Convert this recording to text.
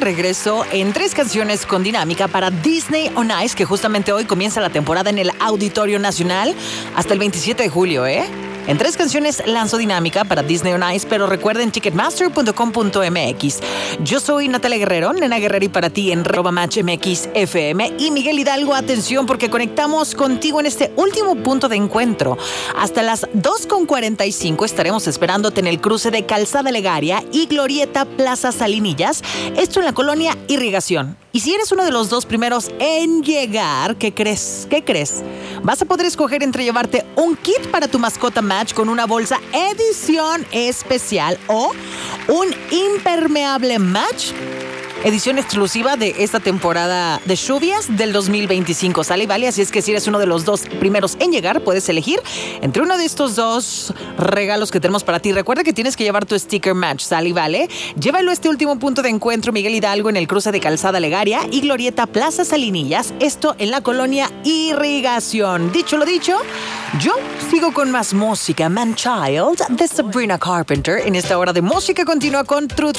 regreso en 3 canciones con dinámica para Disney on Ice, que justamente hoy comienza la temporada en el Auditorio Nacional hasta el 27 de julio, ¿eh? En 3 canciones lanzo dinámica para Disney on Ice, pero recuerden ticketmaster.com.mx. Yo soy Natalia Guerrero, Nena Guerrero, y para ti en @matchmxfm. Y Miguel Hidalgo, atención, porque conectamos contigo en este último punto de encuentro. Hasta las 2:45 estaremos esperándote en el cruce de Calzada Legaria y Glorieta Plaza Salinillas, esto en la colonia Irrigación. Y si eres uno de los 2 primeros en llegar, ¿qué crees? ¿Qué crees? Vas a poder escoger entre llevarte un kit para tu mascota Match con una bolsa edición especial o un impermeable Match edición exclusiva de esta temporada de lluvias del 2025. ¿Sale y vale? Así es que si eres uno de los 2 primeros en llegar, puedes elegir entre uno de estos 2 regalos que tenemos para ti. Recuerda que tienes que llevar tu sticker Match. ¿Sale y vale? Llévalo a este último punto de encuentro, Miguel Hidalgo, en el cruce de Calzada Legaria y Glorieta Plaza Salinillas, esto en la colonia Irrigación. Dicho lo dicho, yo sigo con más música. Man Child de Sabrina Carpenter en esta hora de música continua con Truth